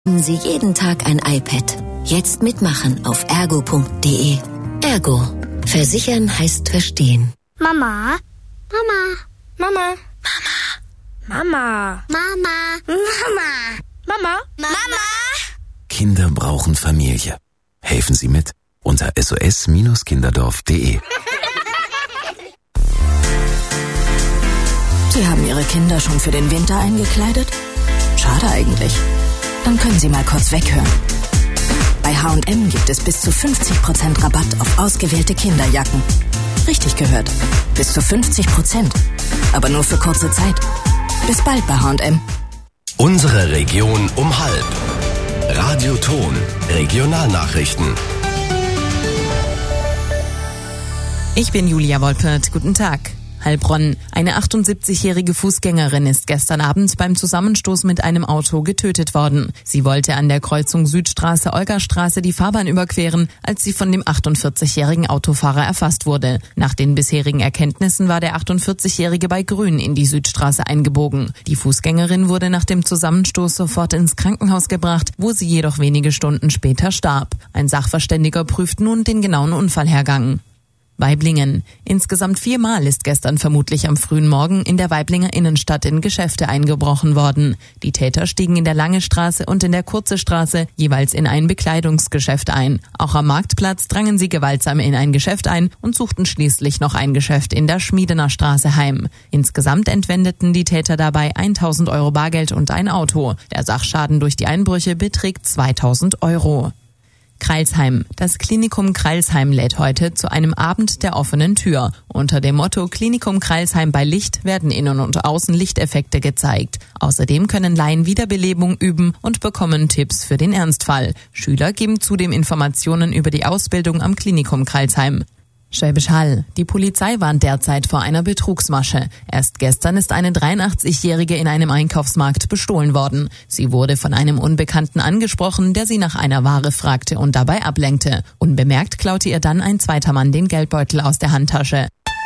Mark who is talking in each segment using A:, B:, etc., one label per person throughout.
A: Haben Sie jeden Tag ein iPad. Jetzt mitmachen auf ergo.de. Ergo. Versichern heißt verstehen.
B: Mama. Mama. Mama. Mama. Mama. Mama. Mama. Mama. Mama.
C: Kinder brauchen Familie. Helfen Sie mit unter sos-kinderdorf.de.
D: Sie haben Ihre Kinder schon für den Winter eingekleidet? Schade eigentlich. Dann können Sie mal kurz weghören. Bei H&M gibt es bis zu 50% Rabatt auf ausgewählte Kinderjacken. Richtig gehört. Bis zu 50%. Aber nur für kurze Zeit. Bis bald bei H&M.
C: Unsere Region um halb. Radio Ton. Regionalnachrichten.
E: Ich bin Julia Wolpert. Guten Tag. Heilbronn. Eine 78-jährige Fußgängerin ist gestern Abend beim Zusammenstoß mit einem Auto getötet worden. Sie wollte an der Kreuzung Südstraße-Olgastraße die Fahrbahn überqueren, als sie von dem 48-jährigen Autofahrer erfasst wurde. Nach den bisherigen Erkenntnissen war der 48-jährige bei Grün in die Südstraße eingebogen. Die Fußgängerin wurde nach dem Zusammenstoß sofort ins Krankenhaus gebracht, wo sie jedoch wenige Stunden später starb. Ein Sachverständiger prüft nun den genauen Unfallhergang. Waiblingen. Insgesamt 4-mal ist gestern vermutlich am frühen Morgen in der Waiblinger Innenstadt in Geschäfte eingebrochen worden. Die Täter stiegen in der Lange Straße und in der Kurze Straße jeweils in ein Bekleidungsgeschäft ein. Auch am Marktplatz drangen sie gewaltsam in ein Geschäft ein und suchten schließlich noch ein Geschäft in der Schmiedener Straße heim. Insgesamt entwendeten die Täter dabei 1.000 Euro Bargeld und ein Auto. Der Sachschaden durch die Einbrüche beträgt 2.000 Euro. Crailsheim. Das Klinikum Crailsheim lädt heute zu einem Abend der offenen Tür. Unter dem Motto Klinikum Crailsheim bei Licht werden Innen- und Außenlichteffekte gezeigt. Außerdem können Laien Wiederbelebung üben und bekommen Tipps für den Ernstfall. Schüler geben zudem Informationen über die Ausbildung am Klinikum Crailsheim. Schwäbisch Hall. Die Polizei warnt derzeit vor einer Betrugsmasche. Erst gestern ist eine 83-Jährige in einem Einkaufsmarkt bestohlen worden. Sie wurde von einem Unbekannten angesprochen, der sie nach einer Ware fragte und dabei ablenkte. Unbemerkt klaute ihr dann ein zweiter Mann den Geldbeutel aus der Handtasche.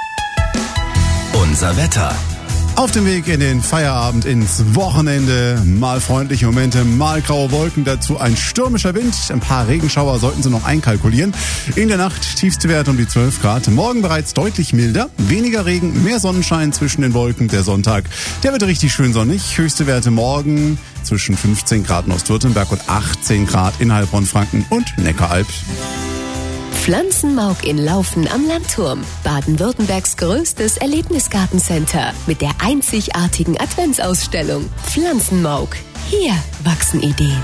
C: Unser Wetter.
F: Auf dem Weg in den Feierabend ins Wochenende. Mal freundliche Momente, mal graue Wolken, dazu ein stürmischer Wind. Ein paar Regenschauer sollten Sie noch einkalkulieren. In der Nacht tiefste Werte um die 12 Grad. Morgen bereits deutlich milder. Weniger Regen, mehr Sonnenschein zwischen den Wolken. Der Sonntag, der wird richtig schön sonnig. Höchste Werte morgen zwischen 15 Grad in Ostwürttemberg und 18 Grad in Heilbronn, Franken und Neckaralb.
A: Pflanzenmauk in Laufen am Landturm. Baden-Württembergs größtes Erlebnisgartencenter mit der einzigartigen Adventsausstellung. Pflanzenmauk. Hier wachsen Ideen.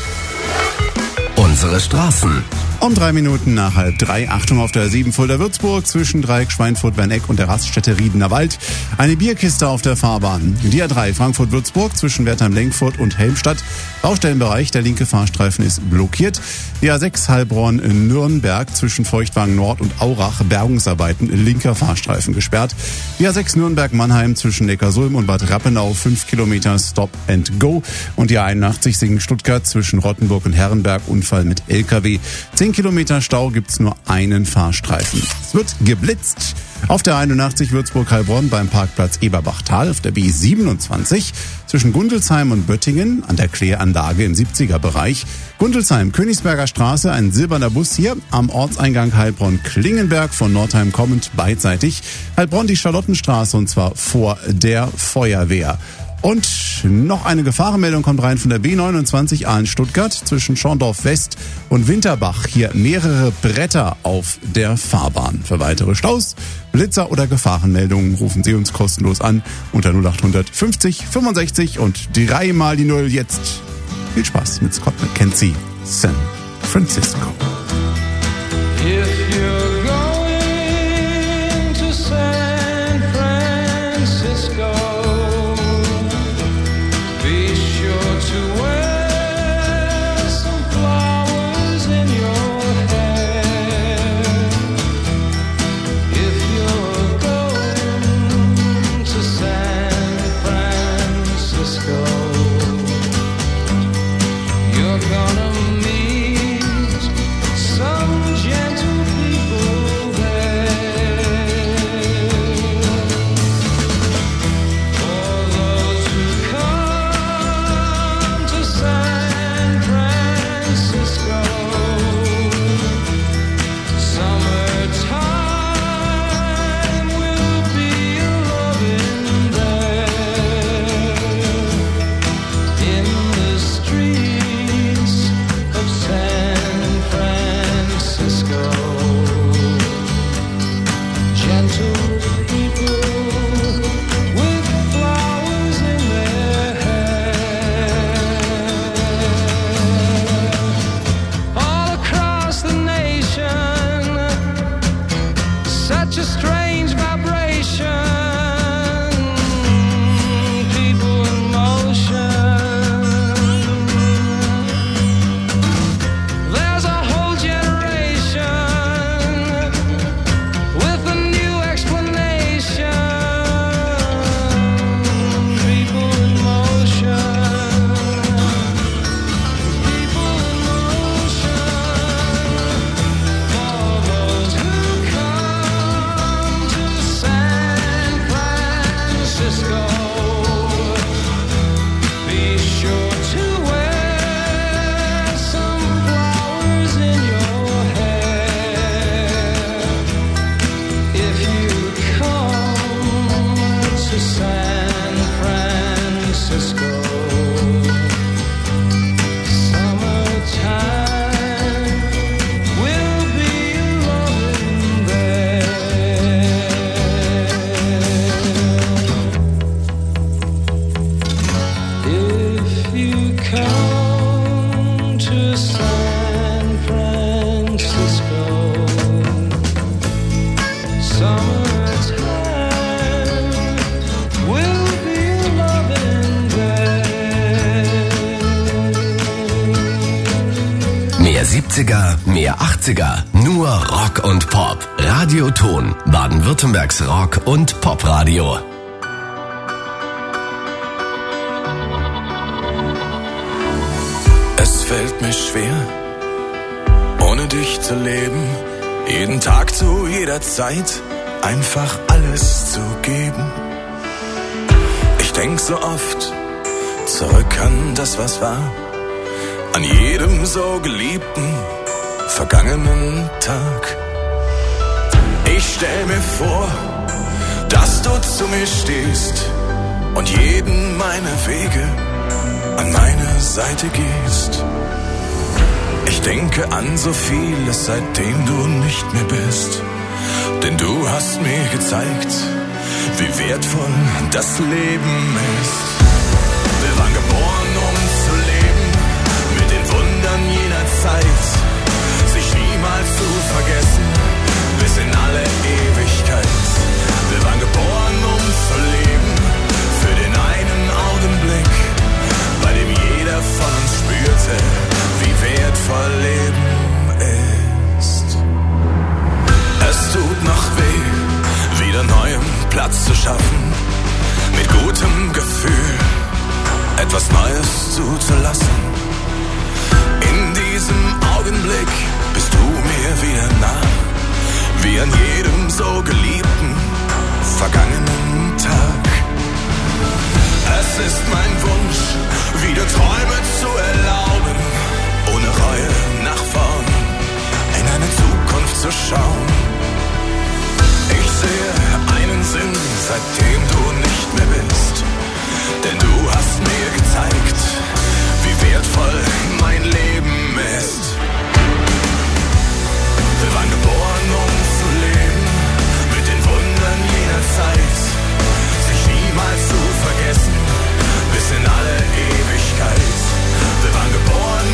C: Unsere Straßen.
F: Um 3 Minuten nach 2:30. Achtung auf der 7 Fulda-Würzburg zwischen Dreieck Schweinfurt-Werneck und der Raststätte Riedener Wald. Eine Bierkiste auf der Fahrbahn. Die A3 Frankfurt-Würzburg zwischen Wertheim-Lenkfurt und Helmstadt. Baustellenbereich, der linke Fahrstreifen ist blockiert. Die A6 Heilbronn-Nürnberg zwischen Feuchtwagen Nord und Aurach. Bergungsarbeiten, linker Fahrstreifen gesperrt. Die A6 Nürnberg-Mannheim zwischen Neckarsulm und Bad Rappenau 5 Kilometer Stop and Go. Und die A81 Singen-Stuttgart zwischen Rottenburg und Herrenberg. Unfall mit LKW. 10 Kilometer Stau gibt's nur einen Fahrstreifen. Es wird geblitzt. Auf der 81 Würzburg-Heilbronn beim Parkplatz Eberbachtal auf der B27 zwischen Gundelsheim und Böttingen an der Kläranlage im 70er-Bereich. Gundelsheim, Königsberger Straße, ein silberner Bus hier am Ortseingang Heilbronn-Klingenberg von Nordheim kommend beidseitig. Heilbronn die Charlottenstraße und zwar vor der Feuerwehr. Und noch eine Gefahrenmeldung kommt rein von der B29 Aalen-Stuttgart zwischen Schorndorf West und Winterbach. Hier mehrere Bretter auf der Fahrbahn. Für weitere Staus, Blitzer oder Gefahrenmeldungen rufen Sie uns kostenlos an unter 0800 50 65 und 3 mal die 0 jetzt. Viel Spaß mit Scott McKenzie, San Francisco.
G: If you're going to San Francisco, be sure to wear some flowers in your hair. If you're going to San Francisco, you're gonna meet
C: Mehr 70er, mehr 80er, nur Rock und Pop. Radioton, Baden-Württembergs Rock- und Popradio.
H: Es fällt mir schwer, ohne dich zu leben, jeden Tag zu jeder Zeit einfach alles zu geben. Ich denk so oft zurück an das, was war, an jedem so geliebten, vergangenen Tag. Ich stell mir vor, dass du zu mir stehst und jeden meiner Wege an meine Seite gehst. Ich denke an so vieles, seitdem du nicht mehr bist, denn du hast mir gezeigt, wie wertvoll das Leben ist. Wir waren geboren, um zu leben, mit den Wundern jener Zeit, sich niemals zu vergessen, bis in alle Ewigkeit. Wir waren geboren, um zu leben, für den einen Augenblick, bei dem jeder von uns spürte, wie wertvoll Leben ist. Es tut noch weh, wieder neuem Platz zu schaffen, mit gutem Gefühl etwas Neues zuzulassen. In diesem Augenblick bist du mir wieder nah, wie an jedem so geliebten, vergangenen Tag. Es ist mein Wunsch, wieder Träume zu erlauben, ohne Reue nach vorn in eine Zukunft zu schauen. Ich sehe einen Sinn, seitdem du nicht mehr bist, denn du hast mir gezeigt, wie wertvoll mein Leben ist. Wir waren geboren, um zu leben, mit den Wundern jener Zeit, sich niemals zu vergessen, bis in alle Ewigkeit. Wir waren geboren,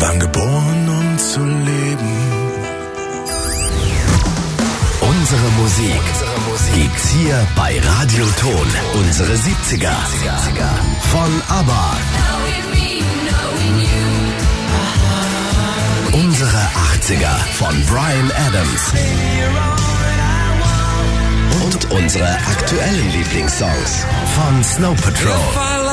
H: waren geboren, um zu leben.
C: Unsere Musik gibt's hier bei Radio Ton. Unsere 70er. Von ABBA. Unsere 80er von Bryan Adams. Und unsere aktuellen Lieblingssongs von Snow Patrol.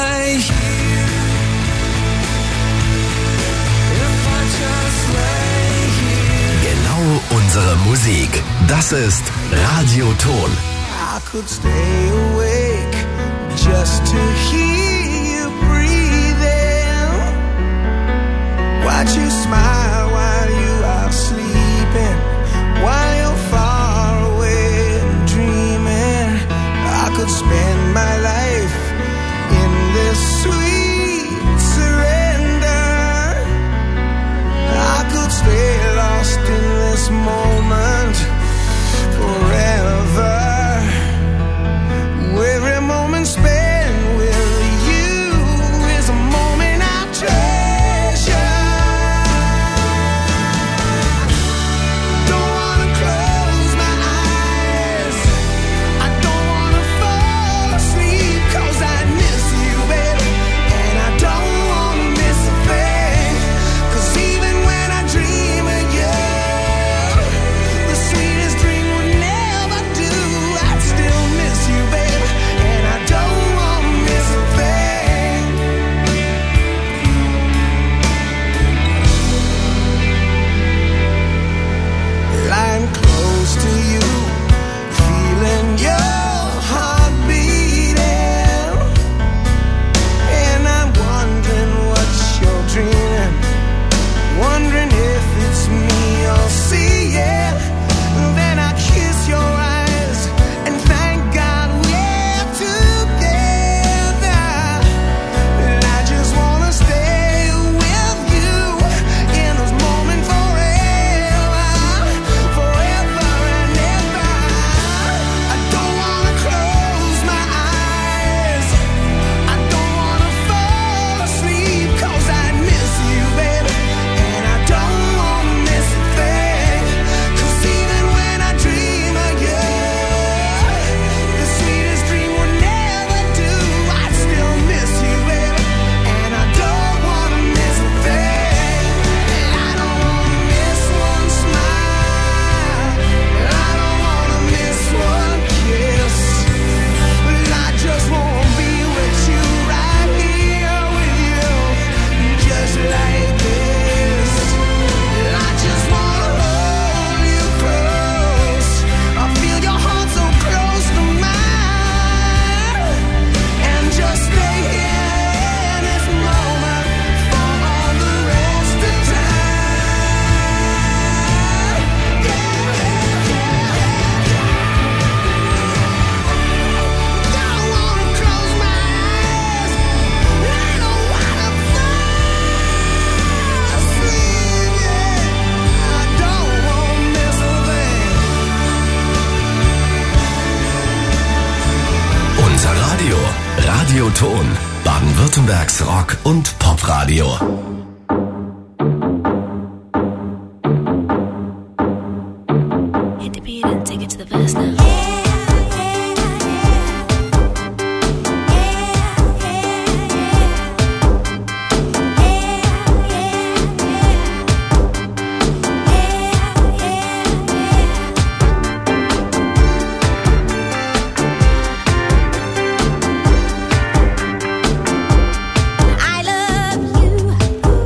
C: Genau unsere Musik. Das ist Radio Ton.
G: I could stay awake just to hear you breathing. Watch you smile while you are sleeping, while you're far away and dreaming. I could spend my life in this sweet surrender. I could stay lost in this moment forever. Every moment spent with you is a moment I treasure. Don't wanna close my eyes, I don't wanna fall asleep, 'cause I miss you, baby, and I don't wanna miss a thing. 'Cause even when I dream of you, the sweetest dream would never do. I'd still miss you, baby, and I don't wanna miss a thing. Lying close to you, feeling your heart beating, and I'm wondering what you're dreaming, wondering if it's me you're seeing. Then I kiss your eyes and thank God we're together. And I just wanna stay with you in this moment forever, forever and ever. I don't wanna close my eyes, I don't wanna fall asleep, 'cause I miss you, baby, and I don't wanna miss a thing. 'Cause even when I dream of you, the sweetest dream would never do. I'd still miss you, baby, and I don't wanna miss a thing. I don't wanna miss one smile, I don't wanna miss one kiss, but I just wanna be with you, right here with you, just like this. I just wanna hold you close, I feel your heart so close to mine, and just stay here in this moment for all the rest of time. Don't wanna close my eyes, I don't wanna fall asleep, yeah. I don't wanna miss a thing.
C: Unser Radio. Radio Ton. Baden-Württembergs Rock- und Popradio.
B: Hit the beat and take it to the verse now.
I: I love you.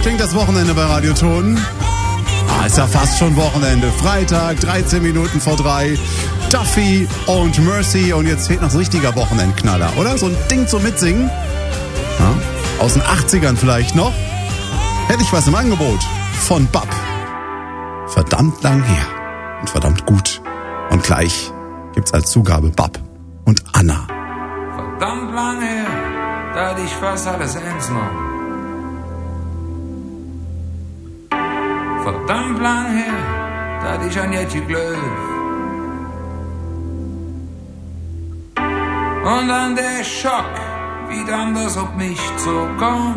F: klingt das Wochenende bei Radio Ton. Ist ja fast schon Wochenende. Freitag, 13 Minuten vor 3. Duffy und Mercy. Und jetzt fehlt noch so ein richtiger Wochenendknaller, oder? So ein Ding zum Mitsingen. Ja, aus den 80ern vielleicht noch. Hätte ich was im Angebot. Von Bab. Verdammt lang her. Und verdammt gut. Und gleich gibt's als Zugabe Bab und Anna.
I: Verdammt lang her, da hatte ich fast alles ernst genommen. Verdammt lang her, da hatte ich an Jetje geglaubt. Und dann der Schock, wie dann das auf mich zukam.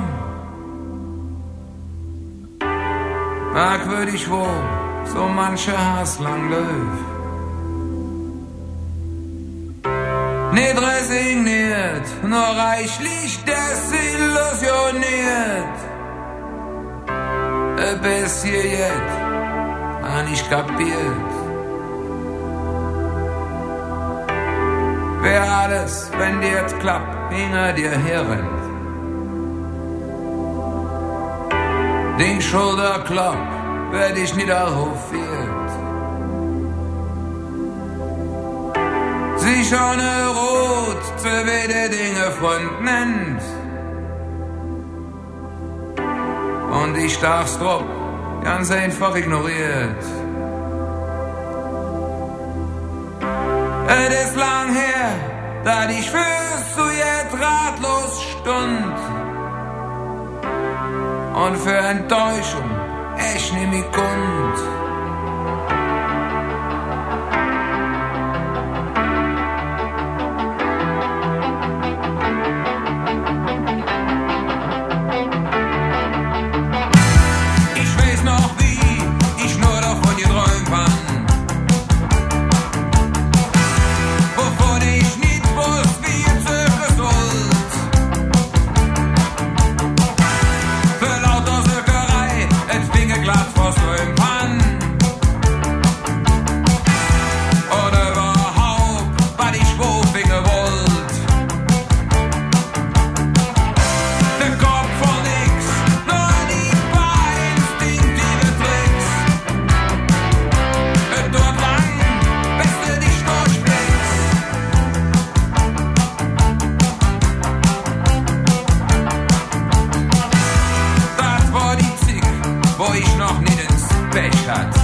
I: Merkwürdig wo so mancher Hass lang läuft. Nicht resigniert, nur reichlich desillusioniert. Bis hier jetzt, hab ich kapiert. Wer alles, wenn dir jetzt klappt, hinter dir herrennt. Den Schulterklapp werd ich niederhofiert. Sich ohne Rot zu wede Dinge Freund nennt. Und ich darf's drauf ganz einfach ignoriert. Es ist lang her, da ich fürs zu jetzt ratlos stund. Und für Enttäuschung echt nimm ich Grund. Wo ich noch nicht ins Pech hatte.